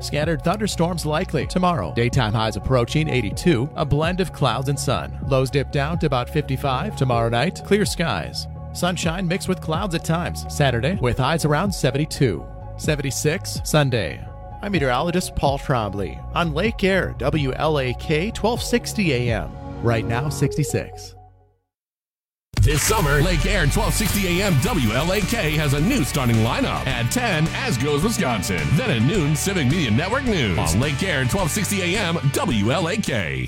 Scattered thunderstorms likely tomorrow. Daytime highs approaching eighty-two. A blend of clouds and sun. Lows dip down to about fifty-five. Tomorrow night, clear skies. Sunshine mixed with clouds at times. Saturday with highs around seventy-two. seventy-six Sunday. I'm meteorologist Paul Trombley on Lake Air, W L A K twelve sixty A M. Right now, sixty-six. This summer, Lake Air twelve sixty A M W L A K has a new starting lineup. At ten, As Goes Wisconsin. Then at noon, Civic Media Network News. On Lake Air twelve sixty A M W L A K.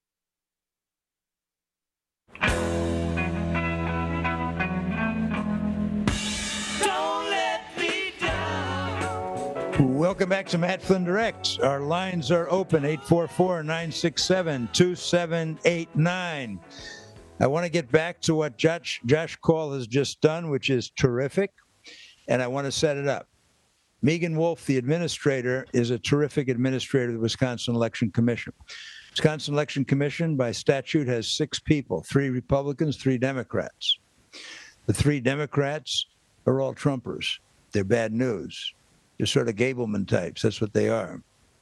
Welcome back to Matt Flynn Direct. Our lines are open, eight four four, nine six seven, two seven eight nine. I want to get back to what Josh, Josh Call has just done, which is terrific, and I want to set it up. Megan Wolf, the administrator, is a terrific administrator of the Wisconsin Election Commission. Wisconsin Election Commission, by statute, has six people, three Republicans, three Democrats. The three Democrats are all Trumpers. They're bad news. They're sort of Gableman types. That's what they are.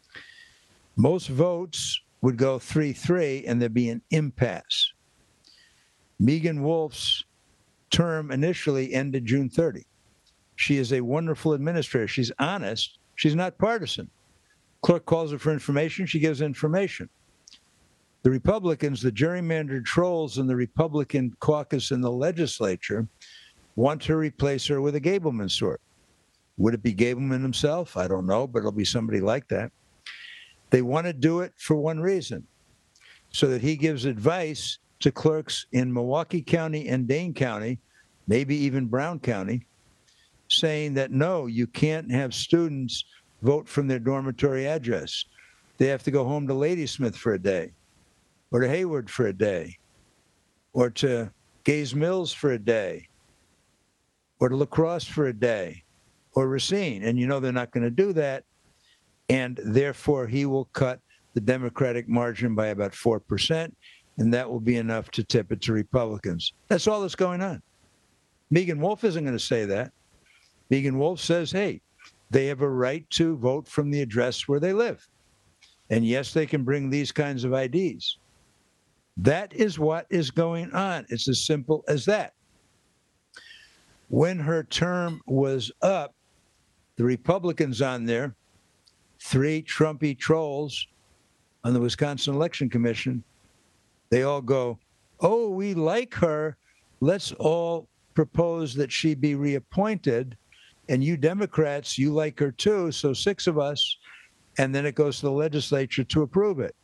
Most votes would go three three, and there'd be an impasse. Megan Wolf's term initially ended June thirtieth. She is a wonderful administrator. She's honest. She's not partisan. Clerk calls her for information. She gives information. The Republicans, the gerrymandered trolls in the Republican caucus in the legislature, want to replace her with a Gableman sort. Would it be Gableman himself? I don't know, but it'll be somebody like that. They want to do it for one reason, so that he gives advice to clerks in Milwaukee County and Dane County, maybe even Brown County, saying that, no, you can't have students vote from their dormitory address. They have to go home to Ladysmith for a day, or to Hayward for a day, or to Gaze Mills for a day, or to La Crosse for a day, or Racine. And you know they're not going to do that, and therefore he will cut the Democratic margin by about four percent, and that will be enough to tip it to Republicans. That's all that's going on. Megan Wolf isn't going to say that. Megan Wolf says, hey, they have a right to vote from the address where they live. And yes, they can bring these kinds of I Ds. That is what is going on. It's as simple as that. When her term was up, the Republicans on there, three Trumpy trolls on the Wisconsin Election Commission, they all go, oh, we like her. Let's all propose that she be reappointed. And you Democrats, you like her too, so six of us. And then it goes to the legislature to approve it.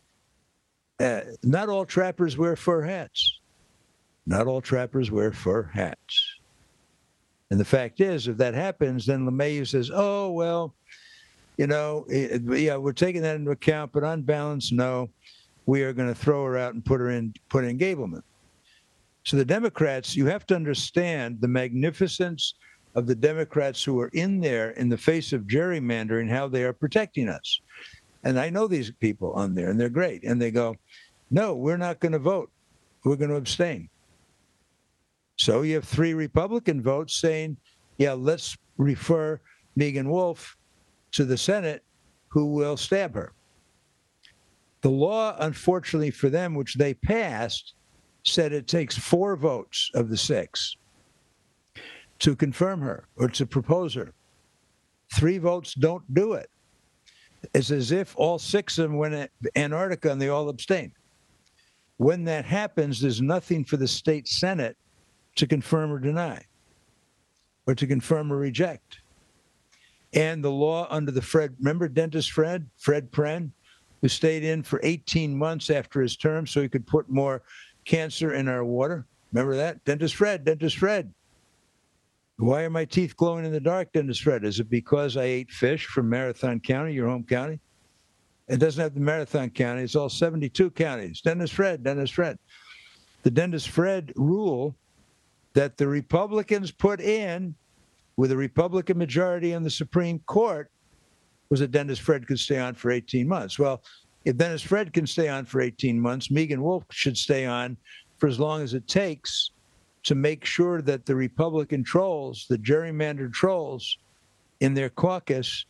Uh, not all trappers wear fur hats. Not all trappers wear fur hats. And the fact is, if that happens, then LeMahieu says, oh, well, you know, it, yeah, we're taking that into account, but on balance, no, we are going to throw her out and put her in, put in Gableman. So the Democrats, you have to understand the magnificence of the Democrats who are in there in the face of gerrymandering, how they are protecting us. And I know these people on there, and they're great. And they go, no, we're not going to vote. We're going to abstain. So you have three Republican votes saying, yeah, let's refer Megan Wolf to the Senate, who will stab her. The law, unfortunately for them, which they passed, said it takes four votes of the six to confirm her or to propose her. Three votes don't do it. It's as if all six of them went to Antarctica and they all abstain. When that happens, there's nothing for the state Senate to confirm or deny, or to confirm or reject. And the law under the Fred, remember dentist Fred, Fred Pren, who stayed in for eighteen months after his term so he could put more cancer in our water? Remember that? Dentist Fred, dentist Fred. Why are my teeth glowing in the dark, dentist Fred? Is it because I ate fish from Marathon County, your home county? It doesn't have the Marathon County. It's all seventy-two counties. Dentist Fred, dentist Fred. The dentist Fred rule that the Republicans put in with a Republican majority in the Supreme Court was that Dennis Fred could stay on for eighteen months. Well, if Dennis Fred can stay on for eighteen months, Megan Wolf should stay on for as long as it takes to make sure that the Republican trolls, the gerrymandered trolls in their caucus,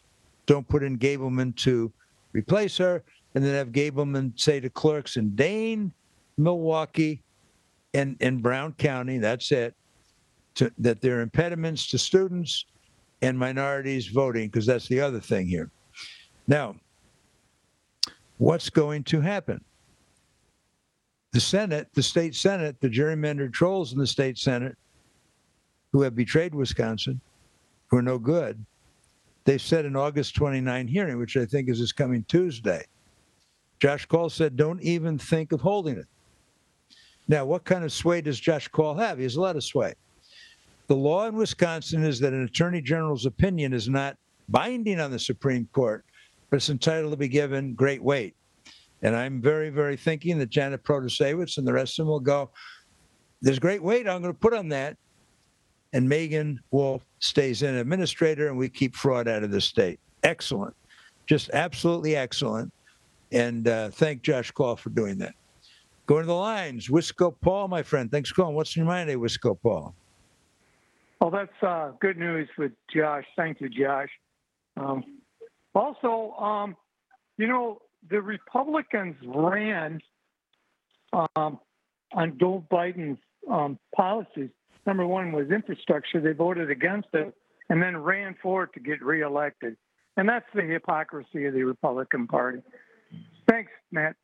don't put in Gableman to replace her, and then have Gableman say to clerks in Dane, Milwaukee, and, and Brown County, that's it, to, that there are impediments to students and minorities voting, because that's the other thing here. Now, what's going to happen? The Senate, the state Senate, the gerrymandered trolls in the state Senate who have betrayed Wisconsin, who are no good, they've set an August twenty-ninth hearing, which I think is this coming Tuesday. Josh Call said, don't even think of holding it. Now, what kind of sway does Josh Call have? He has a lot of sway. The law in Wisconsin is that an attorney general's opinion is not binding on the Supreme Court, but it's entitled to be given great weight. And I'm very, very thinking that Janet Protasewicz and the rest of them will go, there's great weight I'm going to put on that. And Megan Wolf stays in administrator, and we keep fraud out of the state. Excellent. Just absolutely excellent. And uh, thank Josh Call for doing that. Going to the lines, Wisco Paul, my friend. Thanks for calling. What's in your mind today, Wisco Paul? Well, that's uh, good news with Josh. Thank you, Josh. Um, also, um, you know, the Republicans ran um, on Joe Biden's um, policies. Number one was infrastructure. They voted against it and then ran for it to get reelected. And that's the hypocrisy of the Republican Party. Thanks, Matt.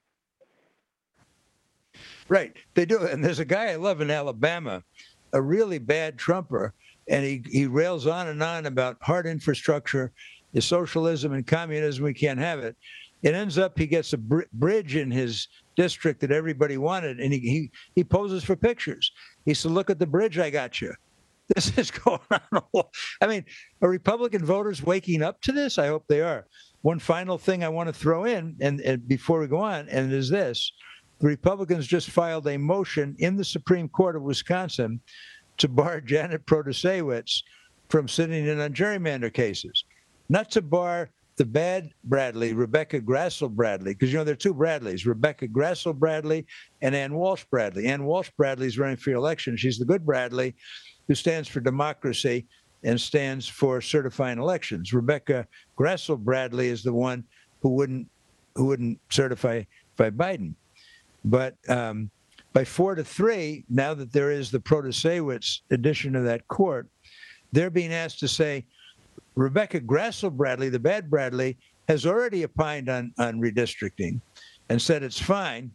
Right. They do. And there's a guy I love in Alabama, a really bad Trumper, and he, he rails on and on about hard infrastructure, is socialism and communism. We can't have it. It ends up he gets a br- bridge in his district that everybody wanted, and he, he he poses for pictures. He said, look at the bridge I got you. This is going on. I mean, are Republican voters waking up to this? I hope they are. One final thing I want to throw in, and, and before we go on, and it is this. The Republicans just filed a motion in the Supreme Court of Wisconsin to bar Janet Protasewicz from sitting in on gerrymander cases. Not to bar the bad Bradley, Rebecca Grassel Bradley, because, you know, there are two Bradleys, Rebecca Grassel Bradley and Ann Walsh Bradley. Ann Walsh Bradley is running for election. She's the good Bradley who stands for democracy and stands for certifying elections. Rebecca Grassel Bradley is the one who wouldn't who wouldn't certify by Biden. But um, by four to three, now that there is the Protasewicz addition to that court, they're being asked to say, Rebecca Grassel Bradley, the bad Bradley, has already opined on, on redistricting and said it's fine.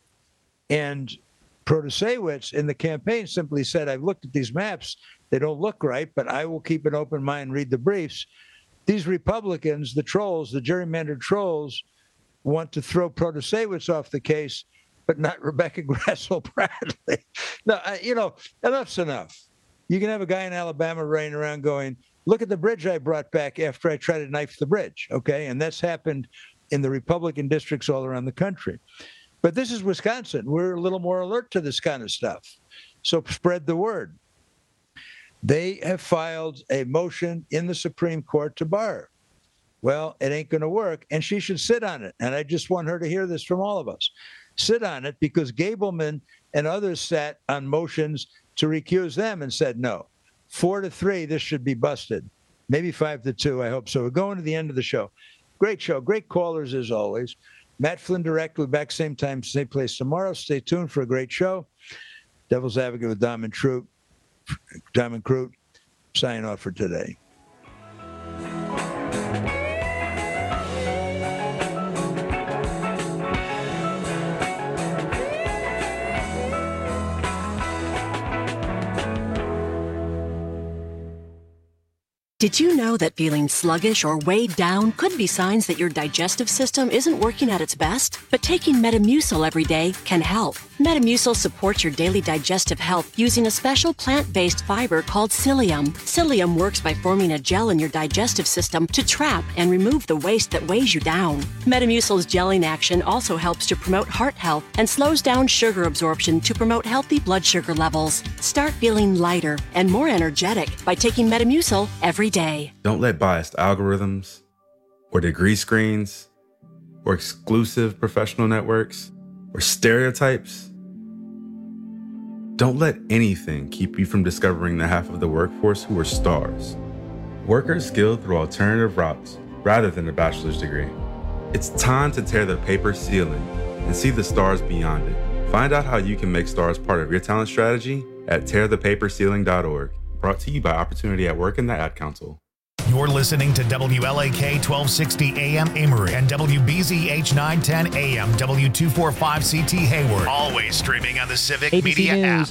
And Protasewicz in the campaign simply said, I've looked at these maps. They don't look right, but I will keep an open mind, read the briefs. These Republicans, the trolls, the gerrymandered trolls, want to throw Protasewicz off the case, but not Rebecca Grassel Bradley. No, I, you know, enough's enough. You can have a guy in Alabama running around going, look at the bridge I brought back after I tried to knife the bridge, okay? And that's happened in the Republican districts all around the country. But this is Wisconsin. We're a little more alert to this kind of stuff. So spread the word. They have filed a motion in the Supreme Court to bar her. Well, it ain't going to work, and she should sit on it. And I just want her to hear this from all of us. Sit on it, because Gableman and others sat on motions to recuse them and said no. Four to three, this should be busted. Maybe five to two, I hope so. We're going to the end of the show. Great show. Great callers as always. Matt Flynn Direct. We'll be back same time, same place tomorrow. Stay tuned for a great show. Devil's Advocate with Diamond Troop. Diamond Crute. Signing off for today. Did you know that feeling sluggish or weighed down could be signs that your digestive system isn't working at its best? But taking Metamucil every day can help. Metamucil supports your daily digestive health using a special plant-based fiber called psyllium. Psyllium works by forming a gel in your digestive system to trap and remove the waste that weighs you down. Metamucil's gelling action also helps to promote heart health and slows down sugar absorption to promote healthy blood sugar levels. Start feeling lighter and more energetic by taking Metamucil every day. Don't let biased algorithms or degree screens or exclusive professional networks or stereotypes, don't let anything keep you from discovering the half of the workforce who are stars. Workers skilled through alternative routes rather than a bachelor's degree. It's time to tear the paper ceiling and see the stars beyond it. Find out how you can make stars part of your talent strategy at tear the paper ceiling dot org. Brought to you by Opportunity at Work and the Ad Council. You're listening to W L A K twelve sixty A M Amory and W B Z H nine ten A M W two forty-five C T Hayward. Always streaming on the Civic A B C Media News. app.